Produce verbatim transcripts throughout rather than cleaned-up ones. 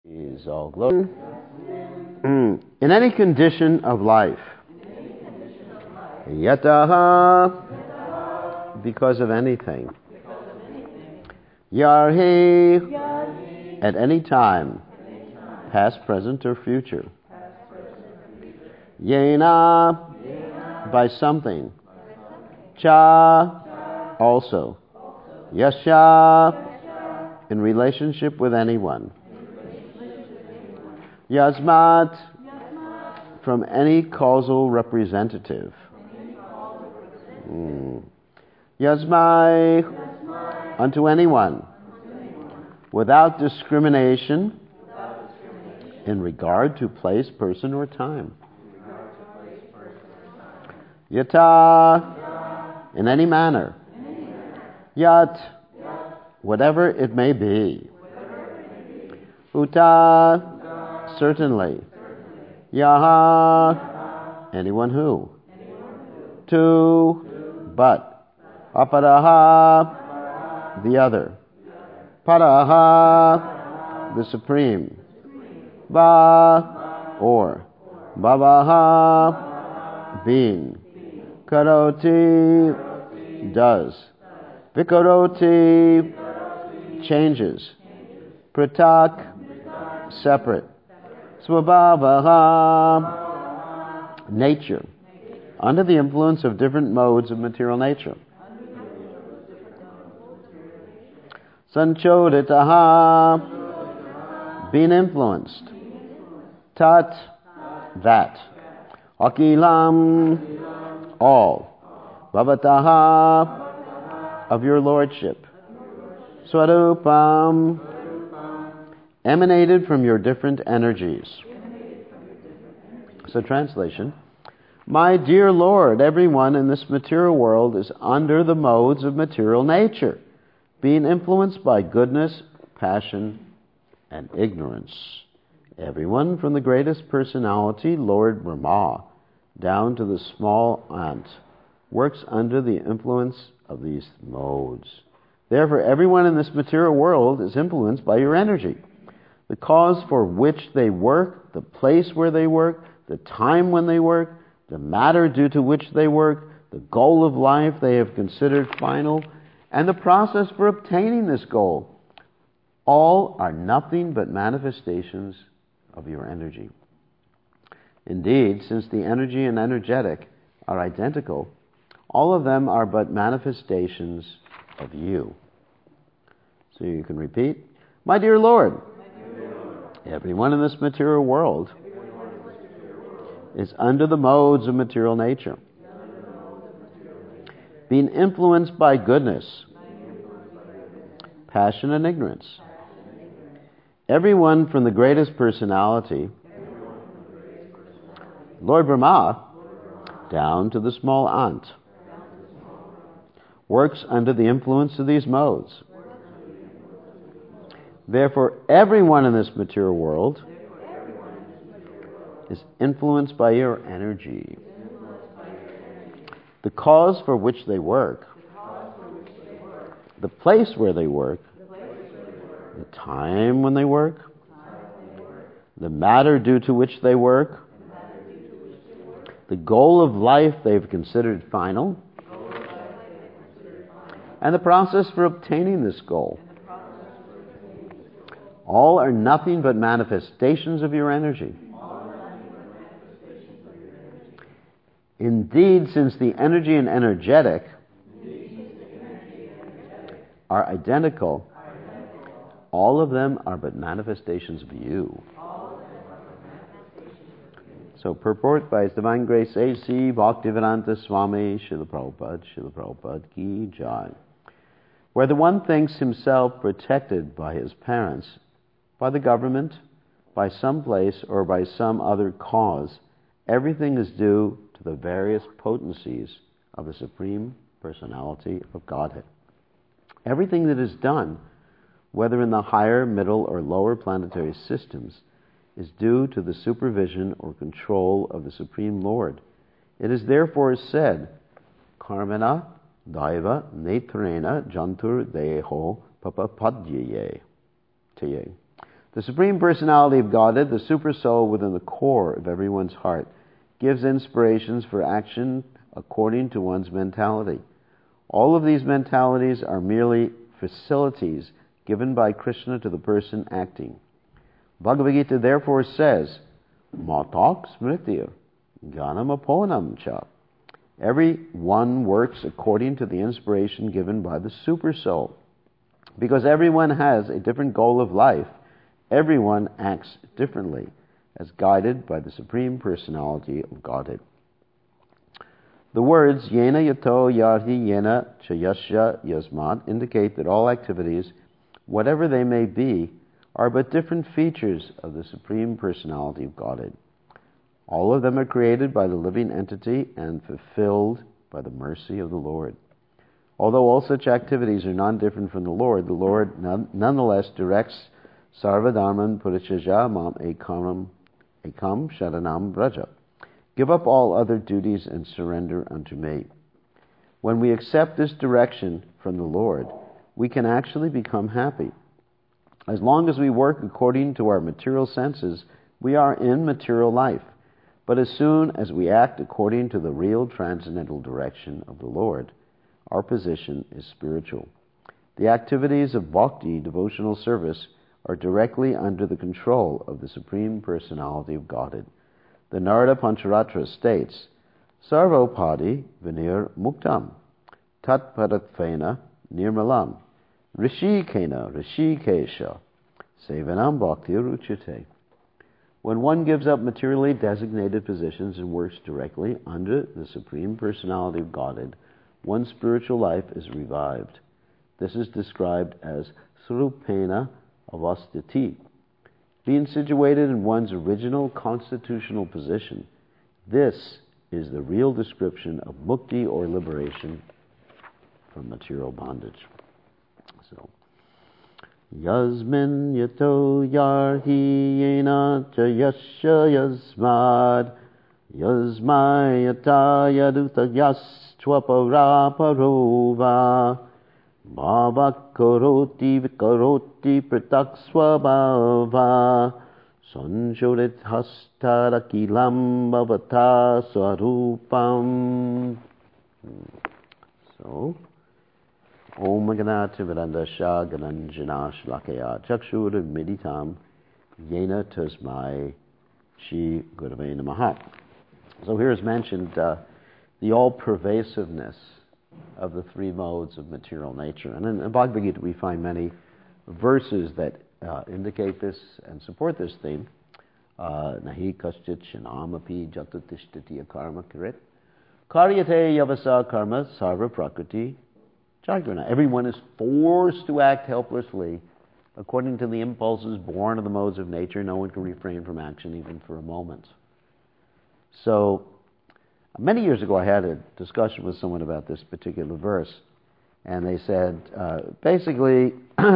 Is all glory. In any condition of life, yataha, because of anything, yarhi, at any time, past, present, or future, yena, by something, cha, also, yasha, in relationship with anyone, Yasmat, from any causal representative. Mm. Yasmai, unto anyone, without discrimination in regard to place, person, or time. Yata, in any manner. Yat, whatever it may be. Uta, certainly. Yaha, anyone who. To, but. Aparaha, the other. Paraha, the supreme. Va, or. Bhavaha, being. Karoti, does. Vikaroti, changes. Pratak, separate. Swabhavaha, nature, under the influence of different modes of material nature. Sanchoditaha, being influenced. Tat, that. Akilam, all. Bhavataha, of your lordship. Swarupam, emanated from your different energies. So translation, my dear Lord, everyone in this material world is under the modes of material nature, being influenced by goodness, passion, and ignorance. Everyone from the greatest personality, Lord Brahma, down to the small ant, works under the influence of these modes. Therefore, everyone in this material world is influenced by your energy. The cause for which they work, the place where they work, the time when they work, the matter due to which they work, the goal of life they have considered final, and the process for obtaining this goal, all are nothing but manifestations of your energy. Indeed, since the energy and energetic are identical, all of them are but manifestations of you. So you can repeat, my dear Lord, everyone in this material world is under the modes of material nature, being influenced by goodness, passion, and ignorance. Everyone from the greatest personality, Lord Brahma, down to the small ant, works under the influence of these modes. Therefore, everyone in this material world is influenced by your energy. The cause for which they work, the place where they work, the time when they work, the matter due to which they work, the goal of life they've considered final, and the process for obtaining this goal. All are nothing but manifestations of your energy. Indeed, since the energy and energetic are identical, all of them are but manifestations of you. So purport by His Divine Grace A C Bhaktivedanta Swami Srila Prabhupada, Srila Prabhupada Ki Jai. Where the one thinks himself protected by his parents, by the government, by some place, or by some other cause, everything is due to the various potencies of the Supreme Personality of Godhead. Everything that is done, whether in the higher, middle, or lower planetary systems, is due to the supervision or control of the Supreme Lord. It is therefore said, Karmana Daiva Netrena Jantur Deho Papapadyaye. The Supreme Personality of Godhead, the Supersoul within the core of everyone's heart, gives inspirations for action according to one's mentality. All of these mentalities are merely facilities given by Krishna to the person acting. Bhagavad Gita therefore says, Matak smritya, ganam aponam cha. Every one works according to the inspiration given by the Supersoul. Because everyone has a different goal of life, everyone acts differently, as guided by the Supreme Personality of Godhead. The words yena yato yarhi yena chayasya yasmat indicate that all activities, whatever they may be, are but different features of the Supreme Personality of Godhead. All of them are created by the living entity and fulfilled by the mercy of the Lord. Although all such activities are non-different from the Lord, the Lord none, nonetheless directs Sarvadharman Purichaja Mam Ekam Ekam Sharanam Braja. Give up all other duties and surrender unto me. When we accept this direction from the Lord, we can actually become happy. As long as we work according to our material senses, we are in material life. But as soon as we act according to the real transcendental direction of the Lord, our position is spiritual. The activities of bhakti, devotional service, are directly under the control of the Supreme Personality of Godhead. The Narada Pancharatra states, Sarvopadi vinir muktam, tat paratvena nirmalam, rishikena rishikesha, sevanam bhakti ruchite. When one gives up materially designated positions and works directly under the Supreme Personality of Godhead, one's spiritual life is revived. This is described as Srupena Avastiti. Being situated in one's original constitutional position, this is the real description of mukti or liberation from material bondage. So, Yasmin yato yarhi yena chayasya yasmad yasmai yata yaduta yastvapara parova bhava karoti vikaroti pratak swabhava sanjodet hastarakilam bhavata swarupam. So, Om Ganati Vedandasha Gananjana Shlakaya Chakshur Meditam Yena Tasmai Shri Gurave Namaha. So here is mentioned uh, the all-pervasiveness of the three modes of material nature. And in, in Bhagavad Gita we find many verses that uh, indicate this and support this theme. Nahi kaschit shanamapi jatutishtiti karma kirit karyate yavasa karma sarva prakriti. Everyone is forced to act helplessly according to the impulses born of the modes of nature. No one can refrain from action even for a moment. So, many years ago I had a discussion with someone about this particular verse, and they said, uh, basically,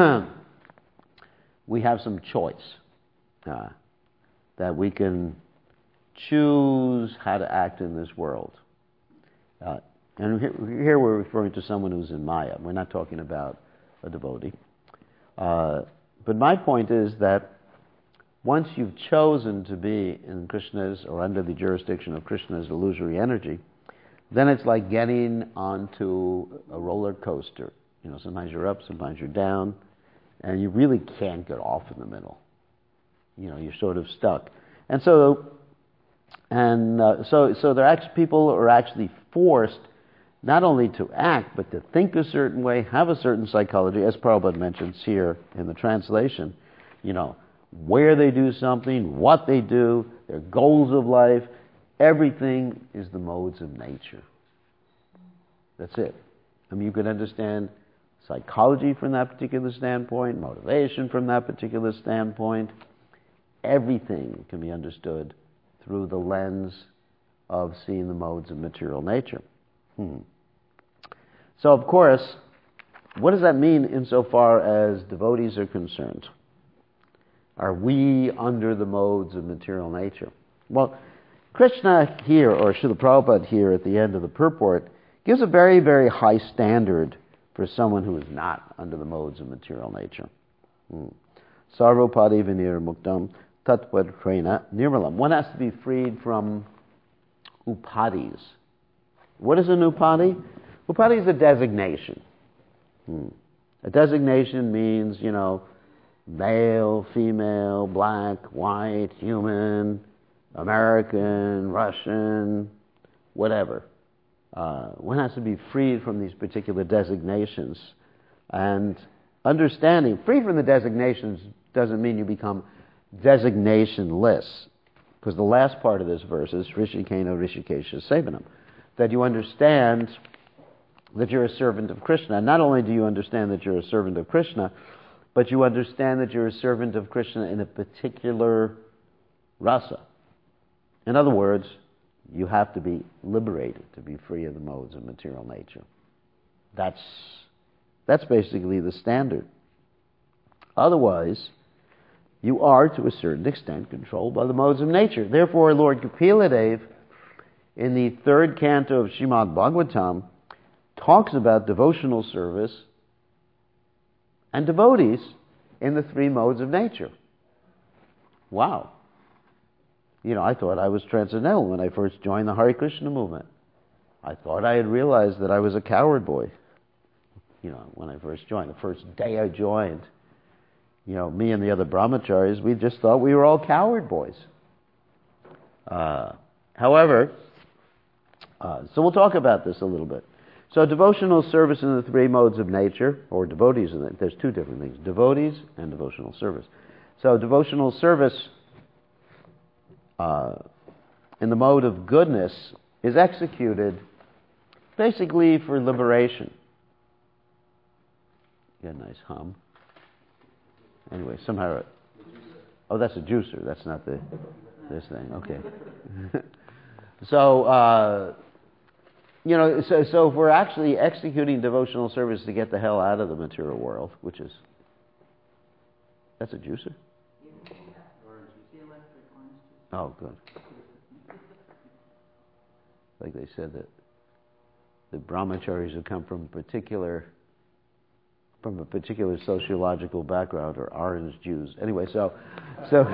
we have some choice, uh, that we can choose how to act in this world. Uh, And here, here we're referring to someone who's in Maya. We're not talking about a devotee. Uh, but my point is that once you've chosen to be in Krishna's or under the jurisdiction of Krishna's illusory energy, then it's like getting onto a roller coaster. You know, sometimes you're up, sometimes you're down, and you really can't get off in the middle. You know, you're sort of stuck. And so, and uh, so, so there are actually people are actually forced not only to act, but to think a certain way, have a certain psychology, as Prabhupada mentions here in the translation. You know, where they do something, what they do, their goals of life, everything is the modes of nature. That's it. I mean, you can understand psychology from that particular standpoint, motivation from that particular standpoint. Everything can be understood through the lens of seeing the modes of material nature. Hmm. So, of course, what does that mean insofar as devotees are concerned? Are we under the modes of material nature? Well, Krishna here, or Srila Prabhupada here at the end of the purport, gives a very, very high standard for someone who is not under the modes of material nature. Hmm. Sarvopadi vinir muktam tatvad prena nirmalam. One has to be freed from upadis. What is an upadi? Upadi is a designation. Hmm. A designation means, you know, male, female, black, white, human, American, Russian, whatever. Uh, one has to be freed from these particular designations. And understanding, free from the designations doesn't mean you become designationless. Because the last part of this verse is Rishikena Rishikesha Sevanam. That you understand that you're a servant of Krishna. And not only do you understand that you're a servant of Krishna, but you understand that you're a servant of Krishna in a particular rasa. In other words, you have to be liberated to be free of the modes of material nature. That's, that's basically the standard. Otherwise, you are, to a certain extent, controlled by the modes of nature. Therefore, Lord Kapila in the third canto of Srimad Bhagavatam, talks about devotional service and devotees in the three modes of nature. Wow. You know, I thought I was transcendental when I first joined the Hare Krishna movement. I thought I had realized that I was a coward boy. You know, when I first joined, the first day I joined, you know, me and the other brahmacharis, we just thought we were all coward boys. Uh, however, uh, so we'll talk about this a little bit. So devotional service in the three modes of nature, or devotees, in it, there's two different things, devotees and devotional service. So devotional service uh, in the mode of goodness is executed basically for liberation. You got a nice hum. Anyway, somehow, oh, that's a juicer. That's not the this thing. Okay. so, uh, you know, so so if we're actually executing devotional service to get the hell out of the material world, which is that's a juicer. Oh, good. Like they said that the brahmacharis who come from particular. from a particular sociological background are orange Jews. Anyway, so, so,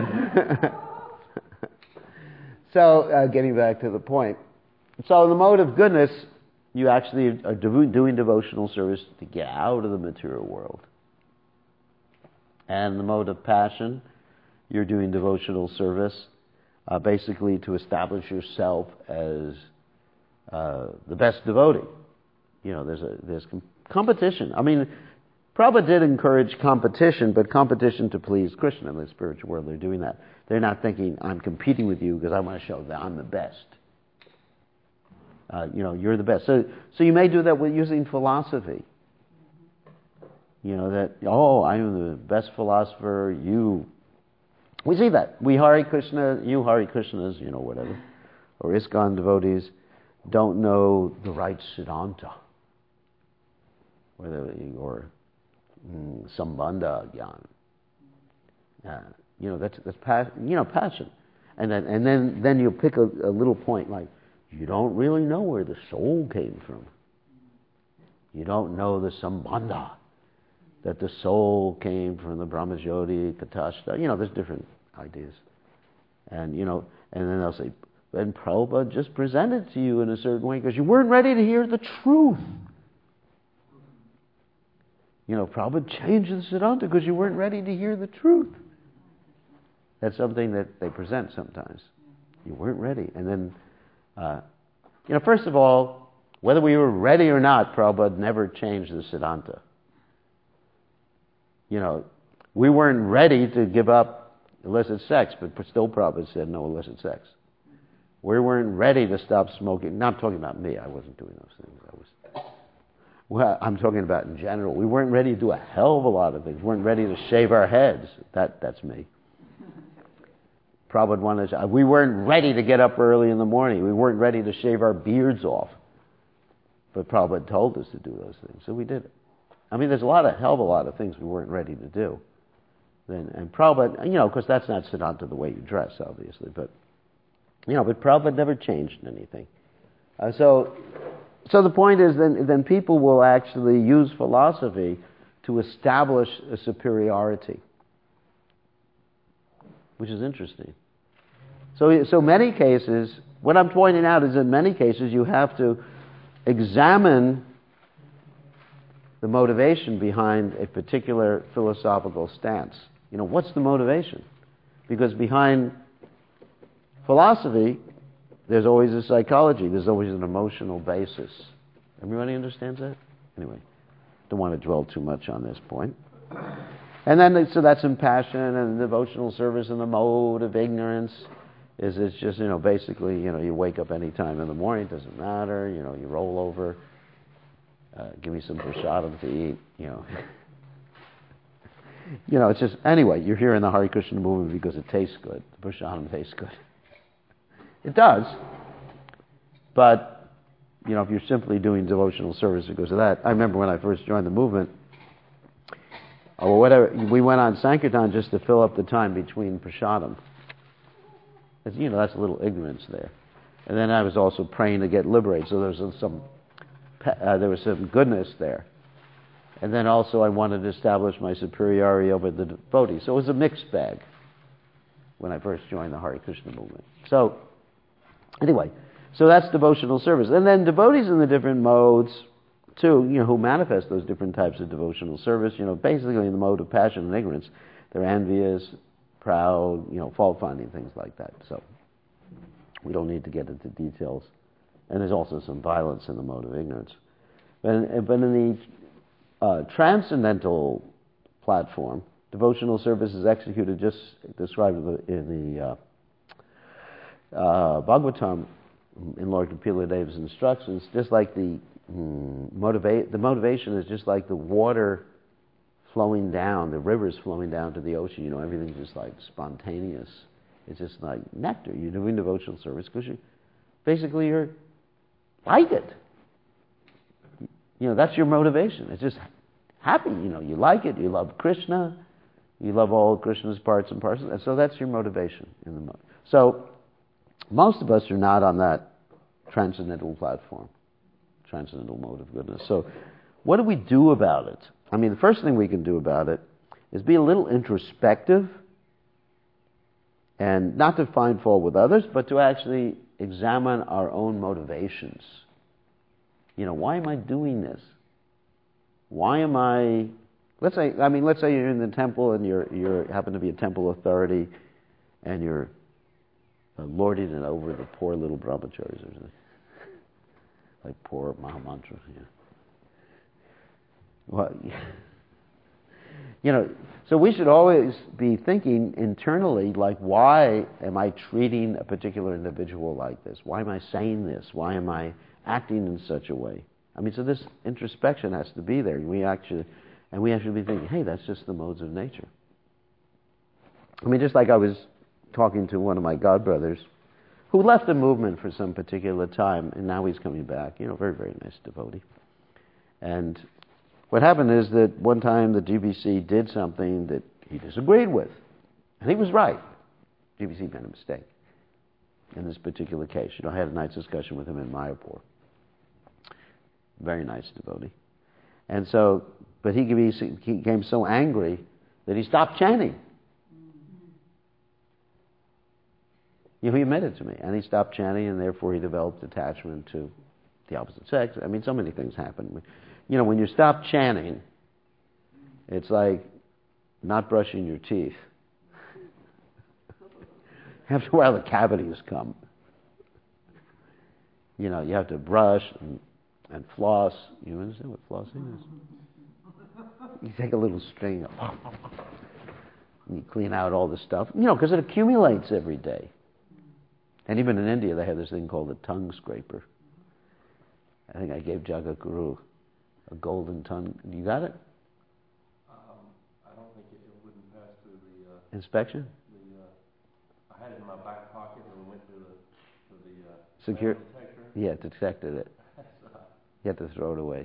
so uh, getting back to the point. So in the mode of goodness, you actually are do- doing devotional service to get out of the material world. And in the mode of passion, you're doing devotional service uh, basically to establish yourself as uh, the best devotee. You know, there's a there's com- competition. I mean, Prabhupada did encourage competition, but competition to please Krishna in the spiritual world. They're doing that. They're not thinking, I'm competing with you because I want to show that I'm the best. Uh, you know, you're the best. So, so you may do that with using philosophy. You know, that, oh, I'm the best philosopher, you... We see that. We Hare Krishna, you Hare Krishnas, you know, whatever, or ISKCON devotees don't know the right Siddhanta. Or... The, or Mm, sambandha gyan. Uh, you know, that's that's pas- you know passion, and then and then then you pick a, a little point like you don't really know where the soul came from. You don't know the sambandha, that the soul came from the Brahmajyoti, Katashta. You know, there's different ideas, and you know, and then they'll say, and Prabhupada just presented to you in a certain way because you weren't ready to hear the truth. You know, Prabhupada changed the Siddhanta because you weren't ready to hear the truth. That's something that they present sometimes. You weren't ready. And then, uh, you know, first of all, whether we were ready or not, Prabhupada never changed the Siddhanta. You know, we weren't ready to give up illicit sex, but still Prabhupada said no illicit sex. We weren't ready to stop smoking. Not talking about me. I wasn't doing those things. I was... Well, I'm talking about in general. We weren't ready to do a hell of a lot of things. We weren't ready to shave our heads. That That's me. Prabhupada wanted to, we weren't ready to get up early in the morning. We weren't ready to shave our beards off. But Prabhupada told us to do those things, so we did it. I mean, there's a lot of hell of a lot of things we weren't ready to do. Then, and Prabhupada, you know, of course, that's not Siddhanta the way you dress, obviously, but, you know, but Prabhupada never changed anything. Uh, so... So the point is, then, then people will actually use philosophy to establish a superiority. which is interesting. So, so many cases, what I'm pointing out is in many cases you have to examine the motivation behind a particular philosophical stance. You know, what's the motivation? Because behind philosophy, there's always a psychology. There's always an emotional basis. Everybody understands that? Anyway, don't want to dwell too much on this point. And then, so that's in passion and devotional service, and the mode of ignorance is it's just, you know, basically, you know, you wake up any time in the morning, it doesn't matter, you know, you roll over, uh, give me some prasadam to eat, you know. You know, it's just, anyway, you're here in the Hare Krishna movement because it tastes good. The prasadam tastes good. It does. But, you know, if you're simply doing devotional service because of that, I remember when I first joined the movement, or whatever, we went on Sankirtan just to fill up the time between prasadam. It's, you know, that's a little ignorance there. And then I was also praying to get liberated, so there was some, uh, there was some goodness there. And then also I wanted to establish my superiority over the devotees. So it was a mixed bag when I first joined the Hare Krishna movement. So, anyway, so that's devotional service. And then devotees in the different modes, too, you know, who manifest those different types of devotional service, you know, basically in the mode of passion and ignorance, they're envious, proud, you know, fault-finding, things like that. So we don't need to get into details. And there's also some violence in the mode of ignorance. But in, but in the uh, transcendental platform, devotional service is executed just described in the, in the uh, uh, Bhagavatam, in Lord Kapila Deva's instructions, just like the mm, motivate, the motivation is just like the water flowing down, the rivers flowing down to the ocean. You know, everything's just like spontaneous. It's just like nectar. You're doing devotional service because you basically you're like it. You know, that's your motivation. It's just happy. You know, you like it. You love Krishna. You love all Krishna's parts and parcels. And so that's your motivation in the mode. So most of us are not on that transcendental platform, transcendental mode of goodness. So what do we do about it? I mean, the first thing we can do about it is be a little introspective and not to find fault with others, but to actually examine our own motivations. You know, why am I doing this? Why am I, let's say, I mean, let's say you're in the temple and you're, you're happen to be a temple authority and you're uh, lording it over the poor little brahmacharis or something. Like poor Mahamantra, yeah. Well, you know, so we should always be thinking internally, like, why am I treating a particular individual like this? Why am I saying this? Why am I acting in such a way? I mean, so this introspection has to be there. We actually, and we have to be thinking, hey, that's just the modes of nature. I mean, just like I was talking to one of my godbrothers who left the movement for some particular time, and now he's coming back. You know, very, very nice devotee. And what happened is that one time the G B C did something that he disagreed with. And he was right. G B C made a mistake in this particular case. You know, I had a nice discussion with him in Mayapur. Very nice devotee. And so, but he became so angry that he stopped chanting. You know, he admitted to me. And he stopped chanting, and therefore he developed attachment to the opposite sex. I mean, so many things happen. You know, when you stop chanting, it's like not brushing your teeth. After a while, the cavities come. You know, you have to brush and, and floss. You understand what flossing is? You take a little string and you clean out all the stuff. You know, because it accumulates every day. And even in India, they have this thing called the tongue scraper. I think I gave Jagaguru a golden tongue. You got it? Um, I don't think it, it wouldn't pass through the... Uh, Inspection? The, uh, I had it in my back pocket and we went through the... Through the uh, Secure? detector. Yeah, detected it. You had to throw it away.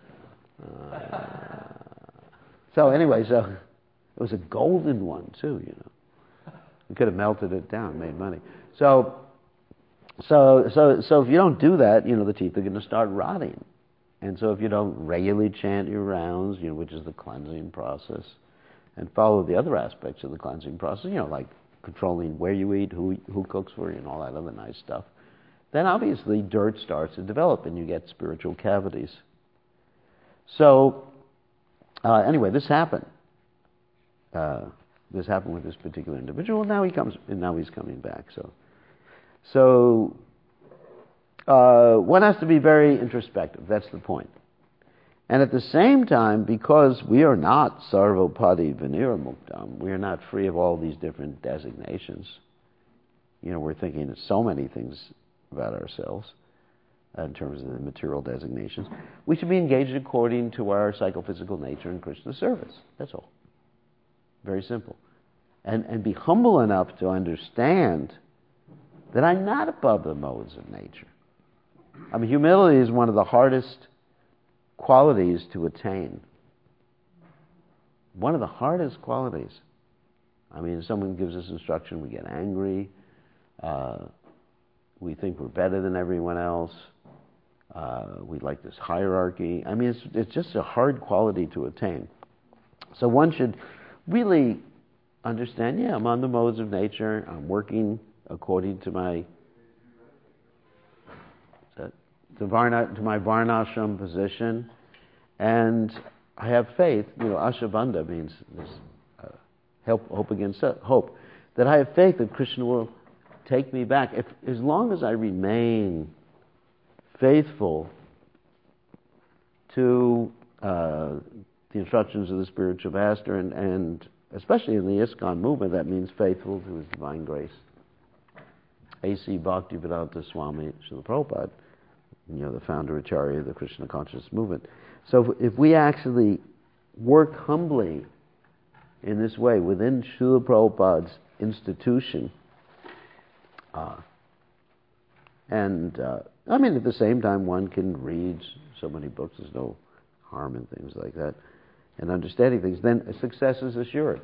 Uh, so anyway, so it was a golden one too, you know. You could have melted it down, made money. So, so, so, so if you don't do that, you know, the teeth are going to start rotting. And so if you don't regularly chant your rounds, you know, which is the cleansing process, and follow the other aspects of the cleansing process, you know, like controlling where you eat, who who cooks for you, and all that other nice stuff, then obviously dirt starts to develop and you get spiritual cavities. So, uh, anyway, this happened. Uh, this happened with this particular individual. Now he comes, and now he's coming back. So, so uh, one has to be very introspective. That's the point. And at the same time, because we are not sarvopati vinira muktam, we are not free of all these different designations. You know, we're thinking of so many things about ourselves uh, in terms of the material designations. We should be engaged according to our psychophysical nature in Krishna service. That's all. Very simple. And, and be humble enough to understand that I'm not above the modes of nature. I mean, humility is one of the hardest qualities to attain. One of the hardest qualities. I mean, if someone gives us instruction, we get angry. Uh, we think we're better than everyone else. Uh, we like this hierarchy. I mean, it's, it's just a hard quality to attain. So one should really understand, yeah, I'm on the modes of nature. I'm working according to my to, varna, to my varnashram position, and I have faith. You know, ashabandha means this, uh, help, hope against hope. That I have faith that Krishna will take me back. If, as long as I remain faithful to uh, the instructions of the spiritual master, and, and especially in the ISKCON movement, that means faithful to His divine grace. A C Bhaktivedanta Swami Srila Prabhupada, you know, the founder Acharya of the Krishna consciousness movement. So if we actually work humbly in this way within Srila Prabhupada's institution, uh, and uh, I mean, at the same time, one can read so many books. There's no harm in things like that, and understanding things. Then success is assured.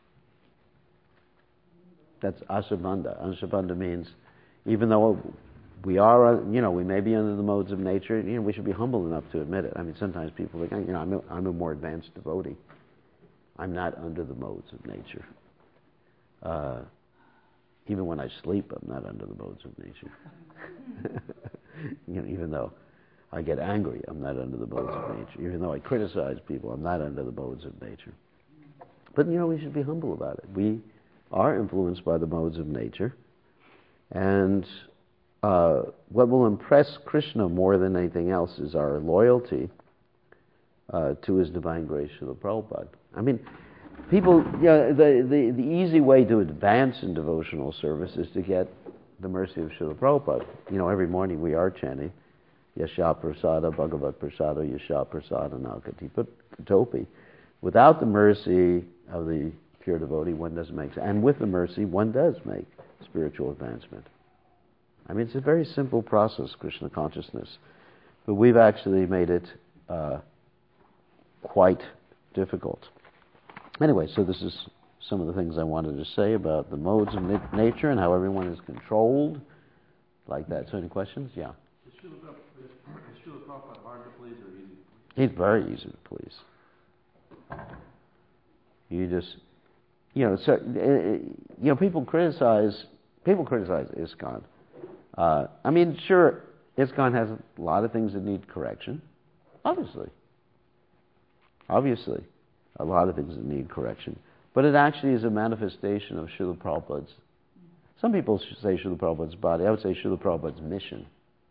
That's ashabandha. Ashabandha means, even though we are, you know, we may be under the modes of nature, you know, we should be humble enough to admit it. I mean, sometimes people think, you know, I'm a, I'm a more advanced devotee. I'm not under the modes of nature. Uh, even when I sleep, I'm not under the modes of nature. You know, even though I get angry, I'm not under the modes of nature. Even though I criticize people, I'm not under the modes of nature. But, you know, we should be humble about it. We are influenced by the modes of nature. And uh, what will impress Krishna more than anything else is our loyalty uh, to His divine grace, Srila Prabhupada. I mean, people, you know, the, the, the easy way to advance in devotional service is to get the mercy of Srila Prabhupada. You know, every morning we are chanting, Yasha Prasada Bhagavat Prasada Yasha Prasada Nalkati Katopi. Without the mercy of the pure devotee, one doesn't make sense. And with the mercy, one does make spiritual advancement. I mean, it's a very simple process, Krishna consciousness. But we've actually made it uh, quite difficult. Anyway, so this is some of the things I wanted to say about the modes of na- nature and how everyone is controlled. Like that. So any questions? Yeah. Is Srila Prabhupada hard to please or easy to please? He's very easy to please. You just, you know, so, uh, you know, people criticize, people criticize ISKCON. Uh, I mean, sure, ISKCON has a lot of things that need correction. Obviously. Obviously. A lot of things that need correction. But it actually is a manifestation of Srila Prabhupada's. Some people say Srila Prabhupada's body. I would say Srila Prabhupada's mission.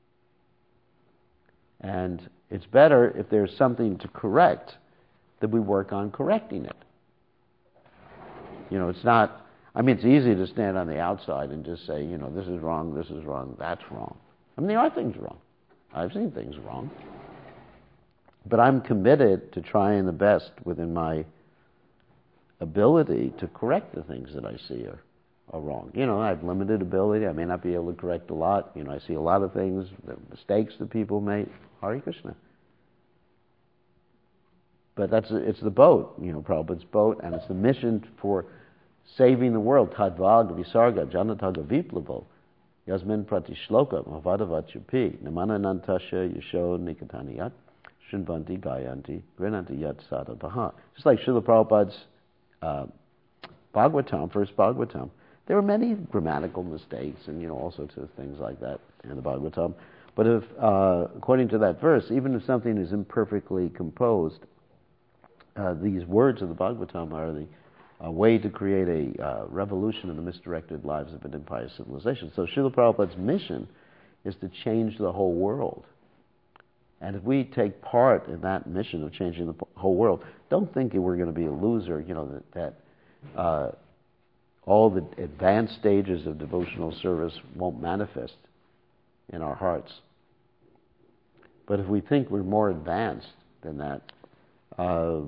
And it's better if there's something to correct that we work on correcting it. You know, it's not, I mean, it's easy to stand on the outside and just say, you know, this is wrong, this is wrong, that's wrong. I mean, there are things wrong. I've seen things wrong. But I'm committed to trying the best within my ability to correct the things that I see are, are wrong. You know, I have limited ability. I may not be able to correct a lot. You know, I see a lot of things, the mistakes that people make. Hare Krishna. But that's it's the boat, you know, Prabhupada's boat, and it's the mission for saving the world. Tadvag visarga janataga viplavo yasmin pratishloka mavadavachapi namana nantasha yasho nikataniyat shinvanti gayanti grinanti yat sadavaha. Just like Srila Prabhupada's uh, Bhagavatam, first Bhagavatam, There are many grammatical mistakes and, you know, all sorts of things like that in the Bhagavatam. But if, uh, according to that verse, even if something is imperfectly composed, uh, these words of the Bhagavatam are the a way to create a uh, revolution in the misdirected lives of an impious civilization. So Srila Prabhupada's mission is to change the whole world. And if we take part in that mission of changing the whole world, don't think that we're going to be a loser, you know, that, that uh, all the advanced stages of devotional service won't manifest in our hearts. But if we think we're more advanced than that, uh,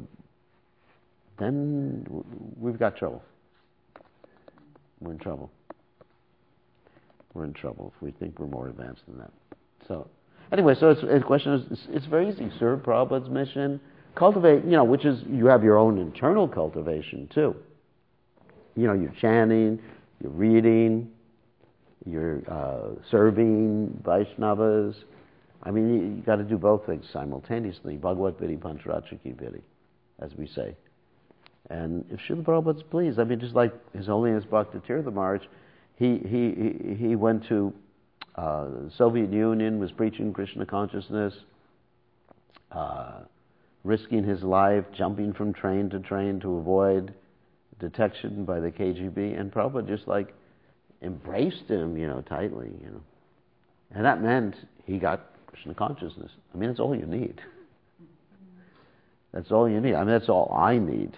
then we've got trouble. We're in trouble. We're in trouble if we think we're more advanced than that. So, anyway, so it's, the question is, it's, it's very easy. Serve Prabhupada's mission. Cultivate, you know, which is, you have your own internal cultivation too. You know, you're chanting, you're reading, you're uh, serving Vaishnavas. I mean, you, you got to do both things simultaneously. Bhagavad Vidhi Pancharachaki Vidhi, as we say. And if Srila Prabhupada's pleased, I mean, just like His Holiness Bhakti Tirtha Maharaj, he, he, he went to uh, the Soviet Union, was preaching Krishna consciousness, uh, risking his life, jumping from train to train to avoid detection by the K G B, and Prabhupada just like embraced him, you know, tightly, you know. And that meant he got Krishna consciousness. I mean, that's all you need. That's all you need. I mean, that's all I need.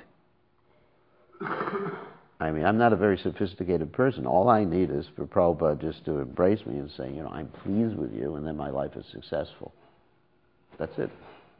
I mean, I'm not a very sophisticated person. All I need is for Prabhupada just to embrace me and say, you know, I'm pleased with you, and then my life is successful. That's it.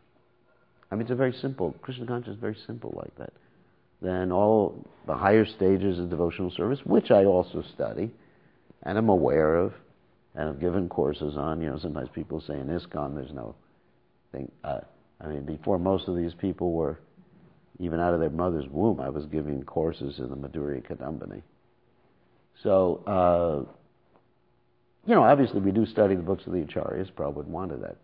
I mean, it's a very simple, Krishna consciousness is very simple like that. Then all the higher stages of devotional service, which I also study, and I'm aware of, and I've given courses on. You know, sometimes people say in ISKCON there's no thing. Uh, I mean, before most of these people were even out of their mother's womb, I was giving courses in the Madhurya Kadambini. So, uh, you know, obviously we do study the books of the Acharyas. Prabhupada wanted that.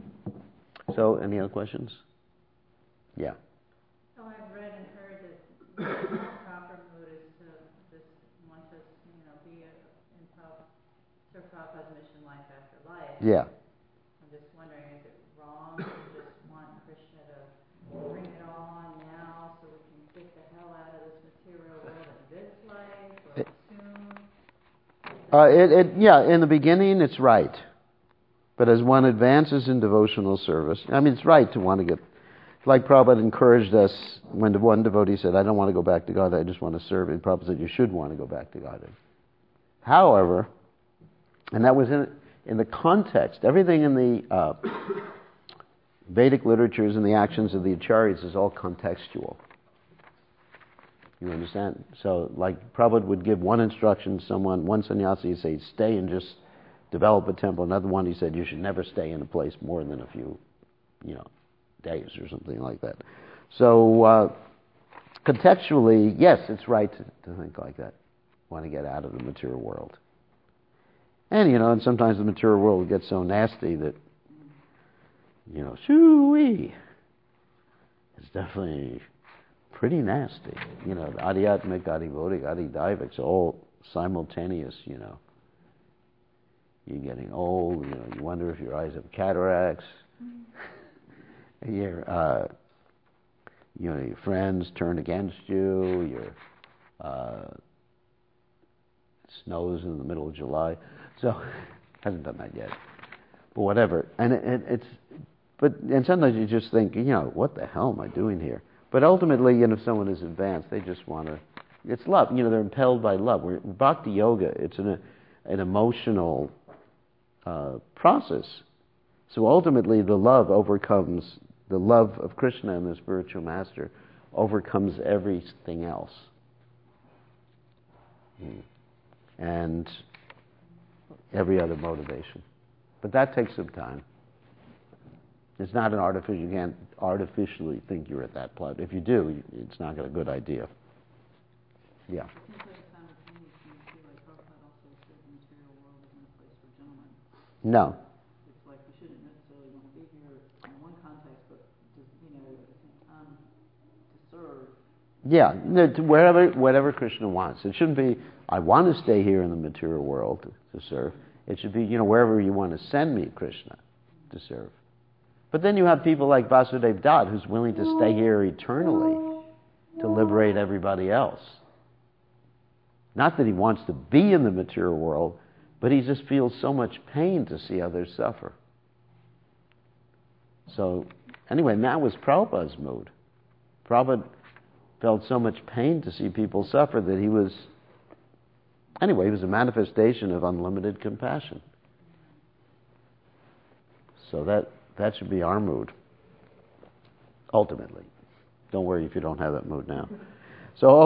So, any other questions? Yeah. So I've read and heard that the proper mood is to just want to, you know, be a, in Prabhupada, serve Prabhupada's mission life after life. Yeah. I'm just wondering, is it wrong to just want Krishna to bring it all on now so we can get the hell out of this material world in this life or It, soon? uh, it, it, yeah, in the beginning it's right. But as one advances in devotional service, I mean, it's right to want to get, like Prabhupada encouraged us when the one devotee said, I don't want to go back to God, I just want to serve. And Prabhupada said, you should want to go back to God. However, and that was in, in the context, everything in the uh, Vedic literatures and the actions of the Acharyas is all contextual. You understand? So, like Prabhupada would give one instruction to someone, one sannyasi, he'd say, stay and just develop a temple. Another one, he said, you should never stay in a place more than a few, you know, days or something like that. So, uh, contextually, yes, it's right to, to think like that. Want to get out of the material world. And, you know, and sometimes the material world gets so nasty that, you know, shoo-wee. It's definitely pretty nasty. You know, adhyatmic, adhivodic, adhidaivic, it's all simultaneous, you know. You're getting old, you know, you wonder if your eyes have cataracts. Your, uh, you know, your friends turn against you. Your uh, snows in the middle of July. So, hasn't done that yet. But whatever. And it, it, it's, but and sometimes you just think, you know, what the hell am I doing here? But ultimately, you know, if someone is advanced, they just want to. It's love. You know, they're impelled by love. We're, Bhakti yoga. It's an an emotional uh, process. So ultimately, the love overcomes. The love of Krishna and the spiritual master overcomes everything else. Hmm. And every other motivation. But that takes some time. It's not an artificial, you can't artificially think you're at that point. If you do, it's not a good idea. Yeah. No. It's like we shouldn't necessarily want to be here in one context, but to, you know, um, to serve. Yeah, no, to wherever, whatever Krishna wants. It shouldn't be, I want to stay here in the material world to, to serve. It should be, you know, wherever you want to send me, Krishna, to serve. But then you have people like Vasudev Dutt, who's willing to stay here eternally to liberate everybody else. Not that he wants to be in the material world, but he just feels so much pain to see others suffer. So, anyway, that was Prabhupada's mood. Prabhupada felt so much pain to see people suffer that he was, anyway, he was a manifestation of unlimited compassion. So that, that should be our mood, ultimately. Don't worry if you don't have that mood now. So